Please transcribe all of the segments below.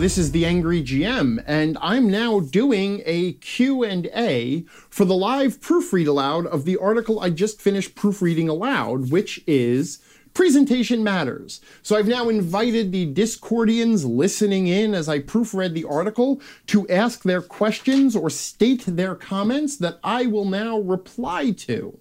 this is the Angry GM, and I'm now doing a Q&A for the live proofread aloud of the article I just finished proofreading aloud, which is Presentation Matters. So I've now invited the Discordians listening in as I proofread the article to ask their questions or state their comments that I will now reply to.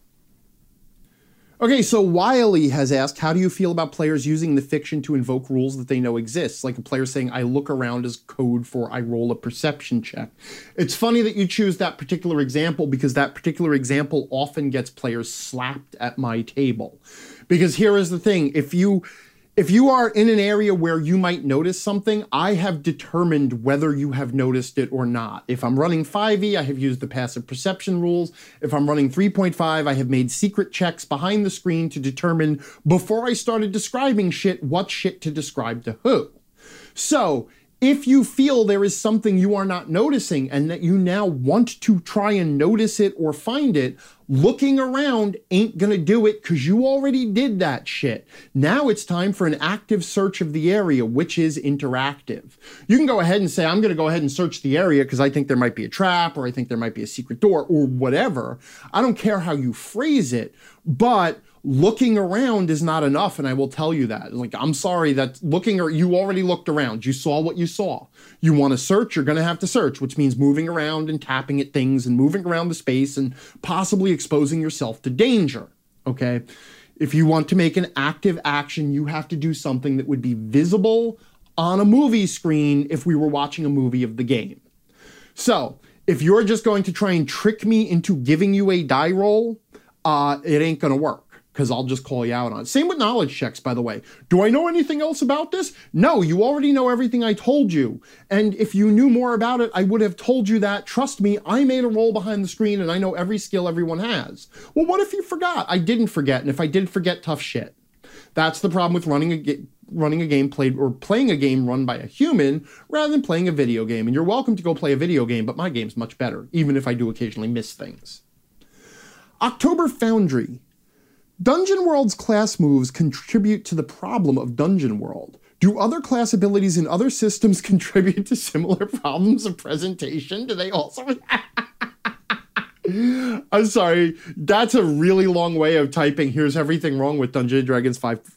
Okay, so Wiley has asked, how do you feel about players using the fiction to invoke rules that they know exist? Like a player saying, I look around as code for I roll a perception check. It's funny that you choose that particular example because that particular example often gets players slapped at my table. Because here is the thing, if you are in an area where you might notice something, I have determined whether you have noticed it or not. If I'm running 5e, I have used the passive perception rules. If I'm running 3.5, I have made secret checks behind the screen to determine, before I started describing shit, what shit to describe to who. So, if you feel there is something you are not noticing and that you now want to try and notice it or find it, looking around ain't gonna do it because you already did that shit. Now it's time for an active search of the area, which is interactive. You can go ahead and say, I'm gonna go ahead and search the area because I think there might be a trap or I think there might be a secret door or whatever. I don't care how you phrase it, but looking around is not enough, and I will tell you that. Like, I'm sorry that you already looked around. You saw what you saw. You want to search, you're going to have to search, which means moving around and tapping at things and moving around the space and possibly exposing yourself to danger, okay? If you want to make an active action, you have to do something that would be visible on a movie screen if we were watching a movie of the game. So, if you're just going to try and trick me into giving you a die roll, it ain't going to work, because I'll just call you out on it. Same with knowledge checks, by the way. Do I know anything else about this? No, you already know everything I told you. And if you knew more about it, I would have told you that. Trust me, I made a roll behind the screen and I know every skill everyone has. Well, what if you forgot? I didn't forget, and if I did forget, tough shit. That's the problem with playing a game run by a human rather than playing a video game. And you're welcome to go play a video game, but my game's much better, even if I do occasionally miss things. October Foundry. Dungeon World's class moves contribute to the problem of Dungeon World. Do other class abilities in other systems contribute to similar problems of presentation? Do they also? I'm sorry, that's a really long way of typing. Here's everything wrong with Dungeons & Dragons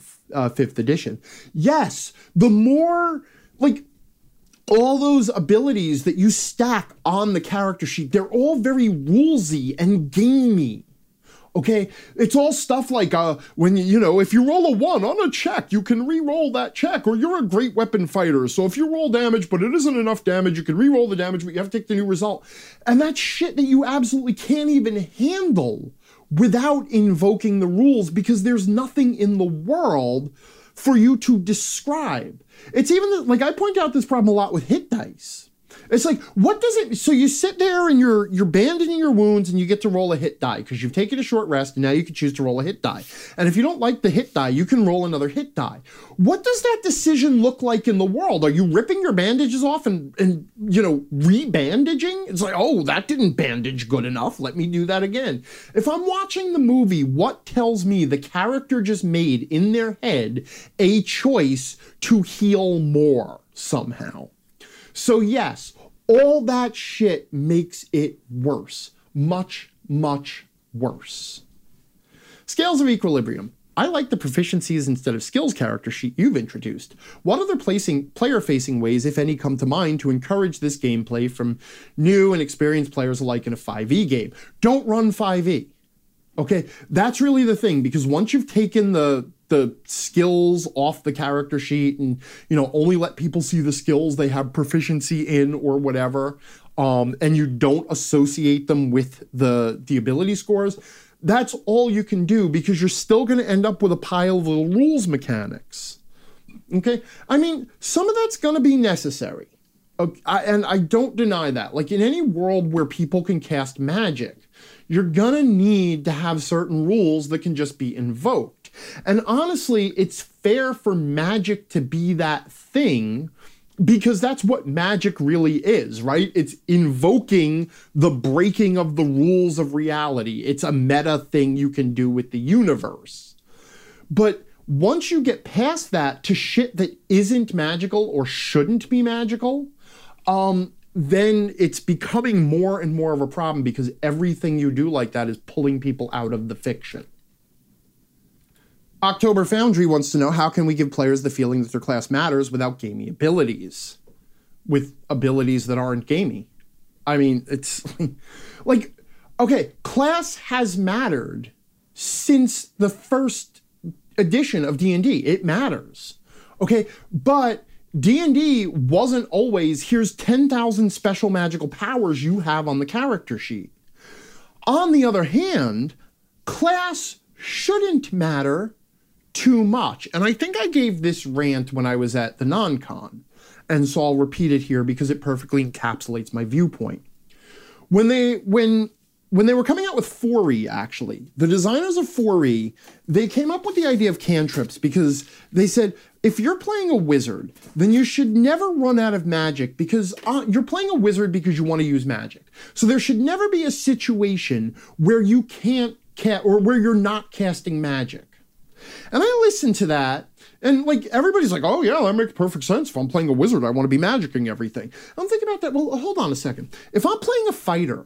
5th edition. Yes, the more, like, all those abilities that you stack on the character sheet, they're all very rulesy and gamey. Okay, it's all stuff like when if you roll a 1 on a check, you can re-roll that check, or you're a great weapon fighter. So if you roll damage, but it isn't enough damage, you can re-roll the damage, but you have to take the new result. And that's shit that you absolutely can't even handle without invoking the rules, because there's nothing in the world for you to describe. It's even like I point out this problem a lot with hit dice. It's like, what does it, so you sit there and you're bandaging your wounds and you get to roll a hit die because you've taken a short rest and now you can choose to roll a hit die. And if you don't like the hit die, you can roll another hit die. What does that decision look like in the world? Are you ripping your bandages off and re-bandaging? It's like, oh, that didn't bandage good enough. Let me do that again. If I'm watching the movie, what tells me the character just made in their head a choice to heal more somehow? So yes, all that shit makes it worse. Much, much worse. Scales of Equilibrium. I like the proficiencies instead of skills character sheet you've introduced. What other player-facing ways, if any, come to mind to encourage this gameplay from new and experienced players alike in a 5e game? Don't run 5e. Okay, that's really the thing, because once you've taken the skills off the character sheet and, only let people see the skills they have proficiency in or whatever, and you don't associate them with the ability scores, that's all you can do, because you're still going to end up with a pile of little rules mechanics. Okay? I mean, some of that's going to be necessary. Okay, and I don't deny that. Like, in any world where people can cast magic, you're gonna need to have certain rules that can just be invoked. And honestly, it's fair for magic to be that thing, because that's what magic really is, right? It's invoking the breaking of the rules of reality. It's a meta thing you can do with the universe. But Once you get past that to shit that isn't magical or shouldn't be magical, then it's becoming more and more of a problem because everything you do like that is pulling people out of the fiction. October Foundry wants to know, how can we give players the feeling that their class matters without gamey abilities? With abilities that aren't gamey. I mean, it's like, okay, class has mattered since the first edition of D&D. It matters. Okay, but D&D wasn't always, here's 10,000 special magical powers you have on the character sheet. On the other hand, class shouldn't matter too much. And I think I gave this rant when I was at the non-con, and so I'll repeat it here because it perfectly encapsulates my viewpoint. When they were coming out with 4E, actually, the designers of 4E, they came up with the idea of cantrips because they said, if you're playing a wizard, then you should never run out of magic because you're playing a wizard because you want to use magic. So there should never be a situation where you can't or where you're not casting magic. And I listened to that, and like everybody's like, oh yeah, that makes perfect sense. If I'm playing a wizard, I want to be magicking everything. I'm thinking about that. Well, hold on a second. If I'm playing a fighter,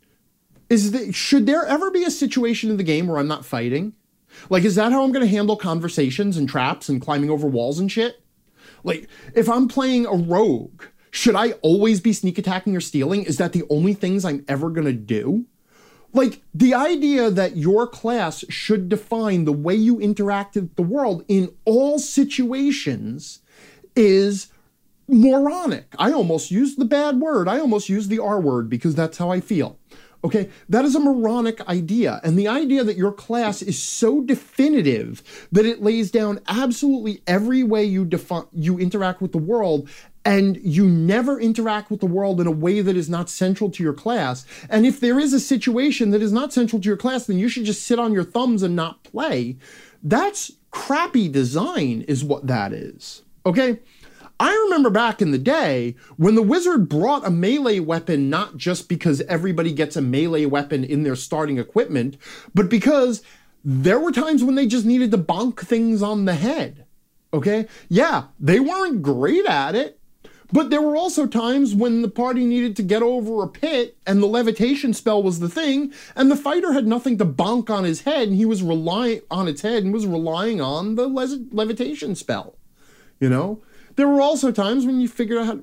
should there ever be a situation in the game where I'm not fighting? Like, is that how I'm going to handle conversations and traps and climbing over walls and shit? Like, if I'm playing a rogue, should I always be sneak attacking or stealing? Is that the only things I'm ever going to do? Like, the idea that your class should define the way you interact with the world in all situations is moronic. I almost used the bad word. I almost used the R word because that's how I feel. Okay, that is a moronic idea. And the idea that your class is so definitive that it lays down absolutely every way you interact with the world, and you never interact with the world in a way that is not central to your class. And if there is a situation that is not central to your class, then you should just sit on your thumbs and not play. That's crappy design is what that is. Okay? I remember back in the day when the wizard brought a melee weapon, not just because everybody gets a melee weapon in their starting equipment, but because there were times when they just needed to bonk things on the head. Okay? Yeah, they weren't great at it, but there were also times when the party needed to get over a pit and the levitation spell was the thing, and the fighter had nothing to bonk on his head, and he was relying on its head and was relying on the levitation spell. You know? There were also times when you figured out how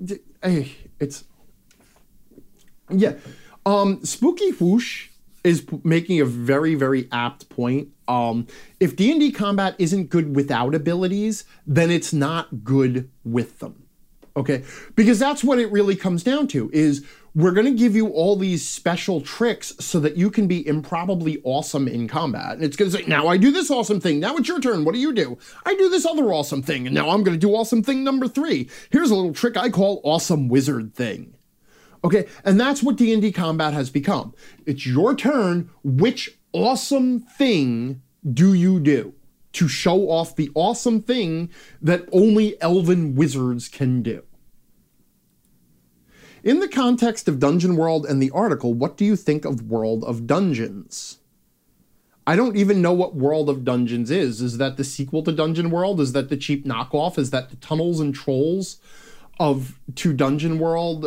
to, Spooky Whoosh is making a very, very apt point. If D&D combat isn't good without abilities, then it's not good with them. Okay, because that's what it really comes down to, is we're going to give you all these special tricks so that you can be improbably awesome in combat. And it's going to say, now I do this awesome thing. Now it's your turn. What do you do? I do this other awesome thing. And now I'm going to do awesome thing number 3. Here's a little trick I call awesome wizard thing. Okay, and that's what D&D combat has become. It's your turn. Which awesome thing do you do to show off the awesome thing that only elven wizards can do? In the context of Dungeon World and the article, what do you think of World of Dungeons? I don't even know what World of Dungeons is. Is that the sequel to Dungeon World? Is that the cheap knockoff? Is that the Tunnels and Trolls to Dungeon World?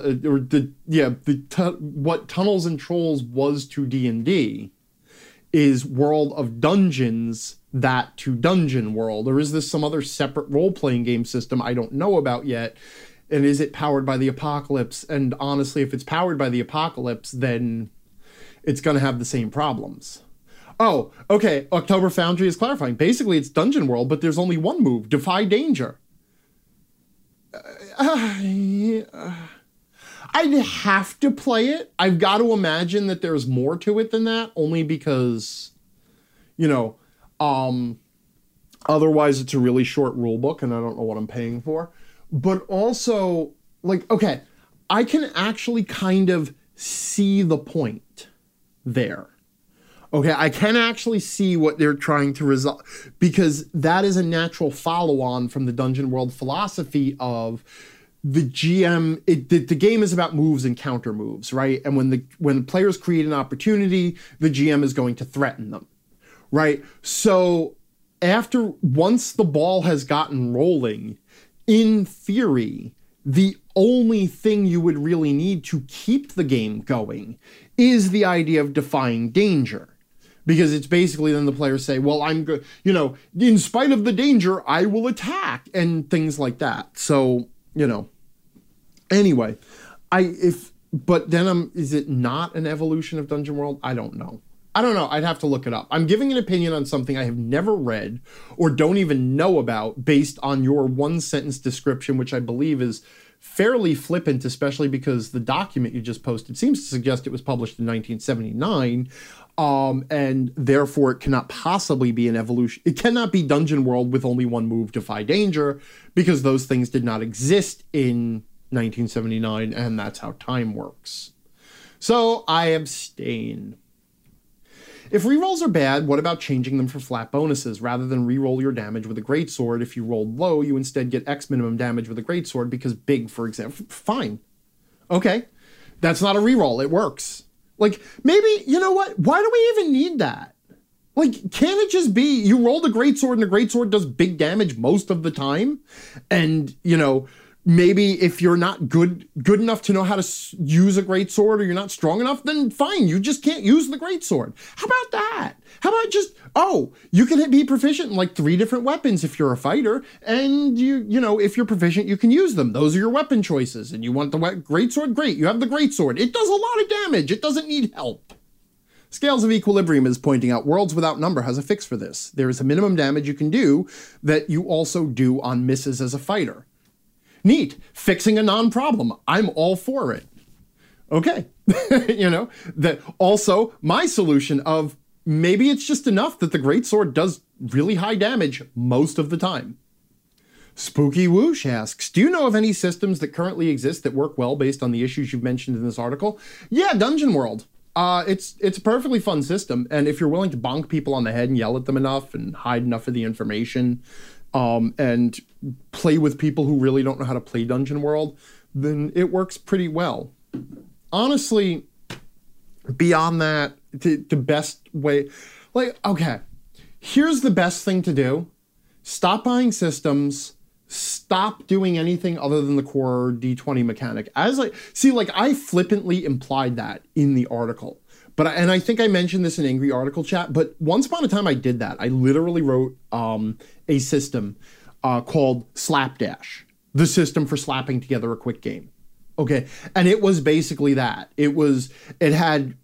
What Tunnels and Trolls was to D&D is World of Dungeons that to Dungeon World? Or is this some other separate role-playing game system I don't know about yet? And is it powered by the apocalypse? And honestly, if it's powered by the apocalypse, then it's going to have the same problems. Oh, okay. October Foundry is clarifying. Basically, it's Dungeon World, but there's only one move: Defy Danger. I'd have to play it. I've got to imagine that there's more to it than that, only because, otherwise it's a really short rule book and I don't know what I'm paying for. But also, okay, I can actually kind of see the point there. Okay, I can actually see what they're trying to resolve, because that is a natural follow-on from the Dungeon World philosophy of the GM. The game is about moves and counter moves, right? And when players create an opportunity, the GM is going to threaten them, right? So once the ball has gotten rolling, in theory, the only thing you would really need to keep the game going is the idea of defying danger. Because it's basically then the players say, well, I'm good, in spite of the danger, I will attack, and things like that. So, anyway, is it not an evolution of Dungeon World? I don't know. I'd have to look it up. I'm giving an opinion on something I have never read or don't even know about based on your one sentence description, which I believe is fairly flippant, especially because the document you just posted seems to suggest it was published in 1979. And therefore it cannot possibly be an evolution. It cannot be Dungeon World with only one move, Defy Danger, because those things did not exist in 1979, and that's how time works. So I abstain. If rerolls are bad, what about changing them for flat bonuses? Rather than reroll your damage with a greatsword, if you rolled low, you instead get X minimum damage with a greatsword because big, for example. Fine. Okay. That's not a reroll. It works. Like, maybe, you know what? Why do we even need that? Like, can't it just be you rolled a greatsword and a greatsword does big damage most of the time? And, maybe if you're not good enough to know how to use a greatsword, or you're not strong enough, then fine, you just can't use the greatsword. How about that? How about just, you can be proficient in like 3 different weapons if you're a fighter, and if you're proficient, you can use them. Those are your weapon choices, and you want the greatsword, great, you have the greatsword. It does a lot of damage. It doesn't need help. Scales of Equilibrium is pointing out Worlds Without Number has a fix for this. There is a minimum damage you can do that you also do on misses as a fighter. Neat. Fixing a non-problem. I'm all for it. Okay. That also my solution of maybe it's just enough that the greatsword does really high damage most of the time. Spooky Whoosh asks, do you know of any systems that currently exist that work well based on the issues you've mentioned in this article? Yeah, Dungeon World. It's a perfectly fun system. And if you're willing to bonk people on the head and yell at them enough and hide enough of the information, and play with people who really don't know how to play Dungeon World, then it works pretty well. Honestly, beyond that, the best way, here's the best thing to do. Stop buying systems. Stop doing anything other than the core D20 mechanic. I flippantly implied that in the article. And I think I mentioned this in Angry Article Chat, but once upon a time I did that. I literally wrote a system called Slapdash, the system for slapping together a quick game. Okay, and it was basically that. It had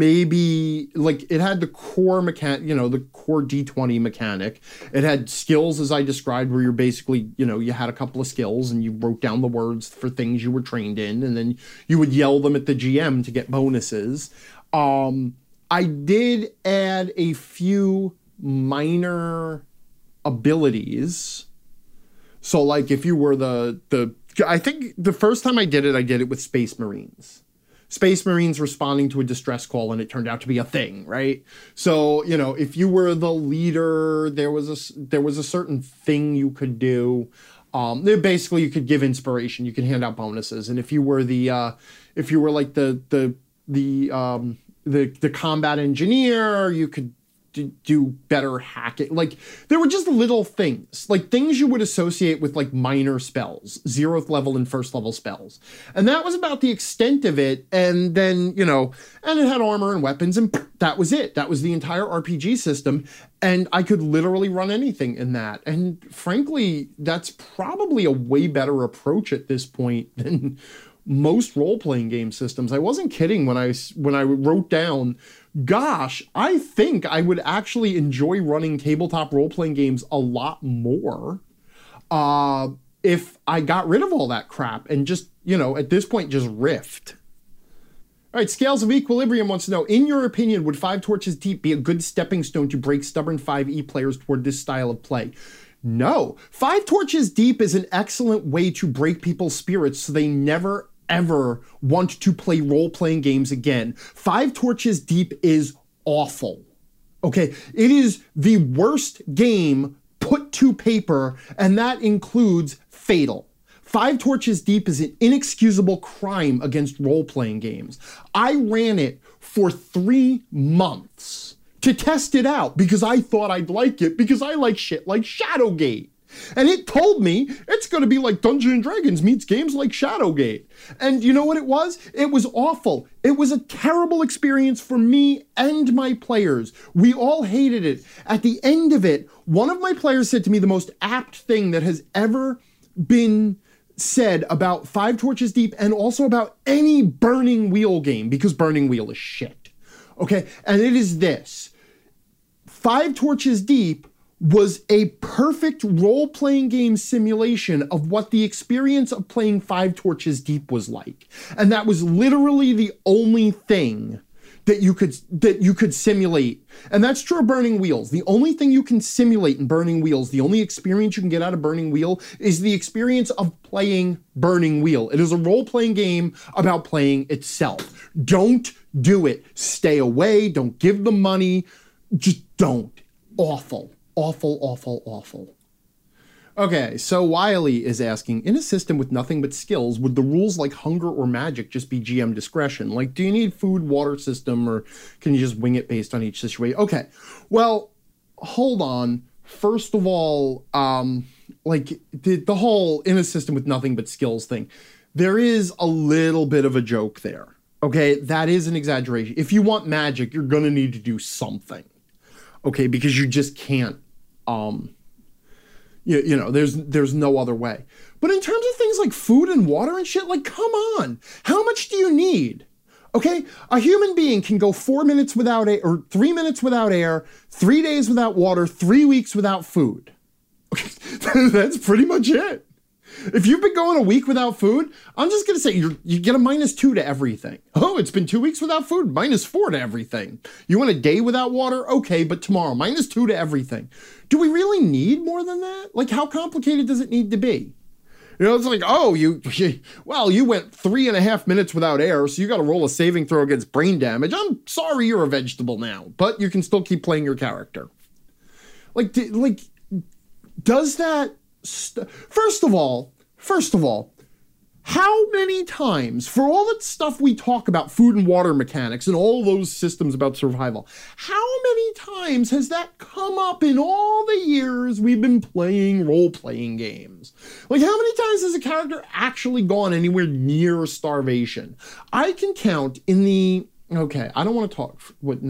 the core mechanic, the core D20 mechanic. It had skills, as I described, where you're basically, you had a couple of skills and you wrote down the words for things you were trained in, and then you would yell them at the GM to get bonuses. I did add a few minor abilities. So like if you were I think the first time I did it with Space Marines. Space Marines responding to a distress call, and it turned out to be a thing, right? So, if you were the leader, there was a certain thing you could do. Basically you could give inspiration, you could hand out bonuses. And if you were the combat engineer, you could do better hacking. Like, there were just little things, like things you would associate with like minor spells, 0th level and 1st level spells. And that was about the extent of it. And then, and it had armor and weapons, and that was it. That was the entire RPG system. And I could literally run anything in that. And frankly, that's probably a way better approach at this point than most role-playing game systems. I wasn't kidding when I wrote down, gosh, I think I would actually enjoy running tabletop role-playing games a lot more if I got rid of all that crap and just, at this point, just riffed. All right, Scales of Equilibrium wants to know, in your opinion, would 5 Torches Deep be a good stepping stone to break stubborn 5e players toward this style of play? No. 5 Torches Deep is an excellent way to break people's spirits so they never ever want to play role-playing games again. 5 Torches Deep is awful. Okay, it is the worst game put to paper, and that includes Fatal. 5 Torches Deep is an inexcusable crime against role-playing games. I ran it for 3 months to test it out because I thought I'd like it because I like shit like Shadowgate. And it told me it's going to be like Dungeons and Dragons meets games like Shadowgate. And you know what it was? It was awful. It was a terrible experience for me and my players. We all hated it. At the end of it, one of my players said to me the most apt thing that has ever been said about Five Torches Deep and also about any Burning Wheel game, because Burning Wheel is shit. Okay? And it is this. Five Torches Deep was a perfect role-playing game simulation of what the experience of playing Five Torches Deep was like. And that was literally the only thing that you could simulate. And that's true of Burning Wheels. The only thing you can simulate in Burning Wheels, the only experience you can get out of Burning Wheel is the experience of playing Burning Wheel. It is a role-playing game about playing itself. Don't do it. Stay away. Don't give them money. Just don't. Awful. Awful, awful, awful. Okay, so Wiley is asking, in a system with nothing but skills, would the rules like hunger or magic just be GM discretion? Like, do you need food, water system, or can you just wing it based on each situation? Okay, well, hold on. First of all, like the whole in a system with nothing but skills thing, there is a little bit of a joke there. Okay, that is an exaggeration. If you want magic, you're going to need to do something. Okay, because you just can't. You know, there's no other way. But in terms of things like food and water and shit, like, come on. How much do you need? Okay, a human being can go 4 minutes without air, or 3 minutes without air, 3 days without water, 3 weeks without food. Okay, that's pretty much it. If you've been going a week without food, I'm just going to say you get a -2 to everything. Oh, it's been 2 weeks without food, -4 to everything. You want a day without water? Okay, but tomorrow, -2 to everything. Do we really need more than that? Like, how complicated does it need to be? You know, it's like, oh, you went 3.5 minutes without air, so you got to roll a saving throw against brain damage. I'm sorry you're a vegetable now, but you can still keep playing your character. Does that... First of all, how many times, for all that stuff we talk about, food and water mechanics and all those systems about survival, how many times has that come up in all the years we've been playing role-playing games? Like, how many times has a character actually gone anywhere near starvation? I can count in the, okay, I don't want to talk,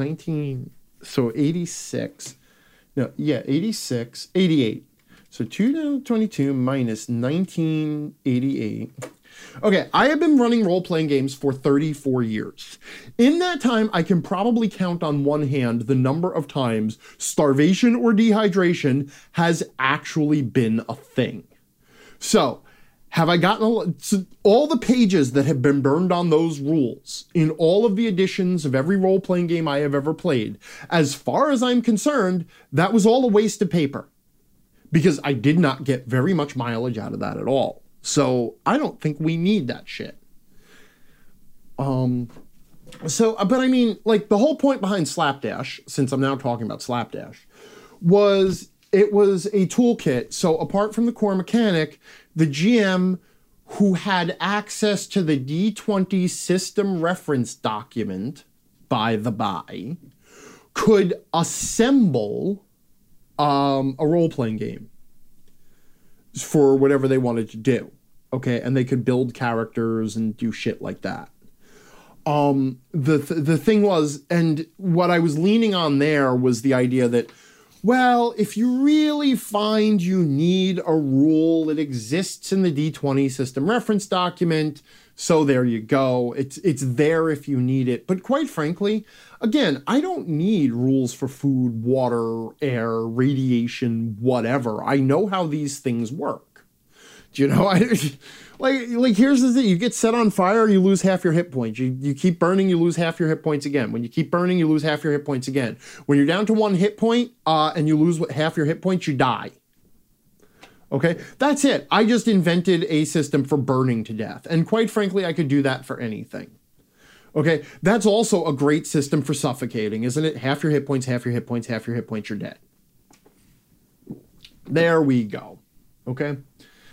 86, no, yeah, 86, 88. So 2022 minus 1988. Okay, I have been running role-playing games for 34 years. In that time, I can probably count on one hand the number of times starvation or dehydration has actually been a thing. So, have I gotten all the pages that have been burned on those rules in all of the editions of every role-playing game I have ever played? As far as I'm concerned, that was all a waste of paper, because I did not get very much mileage out of that at all. So I don't think we need that shit. But I mean, like, the whole point behind Slapdash, since I'm now talking about Slapdash, was it was a toolkit. So apart from the core mechanic, the GM who had access to the D20 system reference document, by the by, could assemble a role-playing game for whatever they wanted to do. Okay, and they could build characters and do shit like that. The thing was, and what I was leaning on there was the idea that, well, if you really find you need a rule, it exists in the D20 system reference document, so there you go. It's there if you need it. But quite frankly, again, I don't need rules for food, water, air, radiation, whatever. I know how these things work. Do you know? Like here's the thing. You get set on fire, you lose half your hit points. You keep burning, you lose half your hit points again. When you keep burning, you lose half your hit points again. When you're down to 1 hit point and you lose half your hit points, you die. Okay, that's it. I just invented a system for burning to death. And quite frankly, I could do that for anything. Okay, that's also a great system for suffocating, isn't it? Half your hit points, half your hit points, half your hit points, you're dead. There we go. Okay.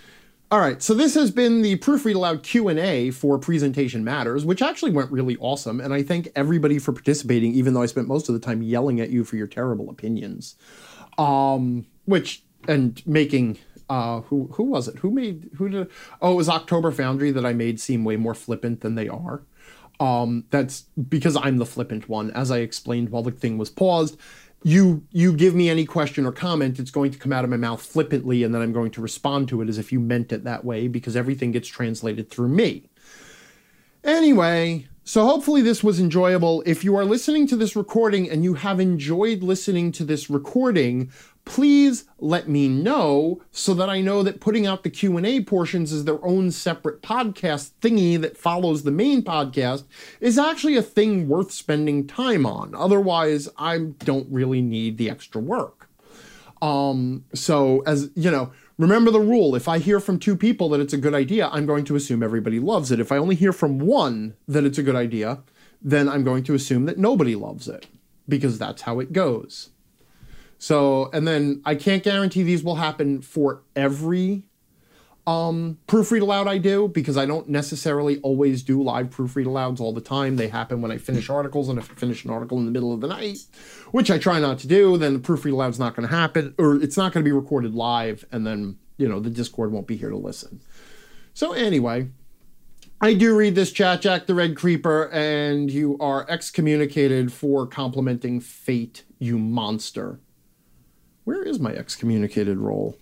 All right, so this has been the Proofread Aloud Q&A for Presentation Matters, which actually went really awesome, and I thank everybody for participating, even though I spent most of the time yelling at you for your terrible opinions. And making, who was it? Who did, oh, it was October Foundry that I made seem way more flippant than they are. That's because I'm the flippant one, as I explained while the thing was paused. You give me any question or comment, it's going to come out of my mouth flippantly, and then I'm going to respond to it as if you meant it that way, because everything gets translated through me. Anyway, so hopefully this was enjoyable. If you are listening to this recording and you have enjoyed listening to this recording, please let me know so that I know that putting out the Q&A portions as their own separate podcast thingy that follows the main podcast is actually a thing worth spending time on. Otherwise, I don't really need the extra work. So as you know, remember the rule. If I hear from 2 people that it's a good idea, I'm going to assume everybody loves it. If I only hear from 1 that it's a good idea, then I'm going to assume that nobody loves it, because that's how it goes. So, and then I can't guarantee these will happen for every Proofread Aloud I do, because I don't necessarily always do live Proofread Alouds all the time. They happen when I finish articles, and if I finish an article in the middle of the night, which I try not to do, then the Proofread Aloud's not going to happen, or it's not going to be recorded live, and then, you know, the Discord won't be here to listen. So anyway, I do read this chat, Jack the Red Creeper, and you are excommunicated for complimenting Fate, you monster. Where is my excommunicated roll?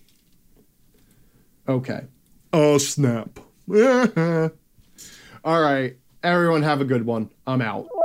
Okay. Oh, snap. All right. Everyone have a good one. I'm out.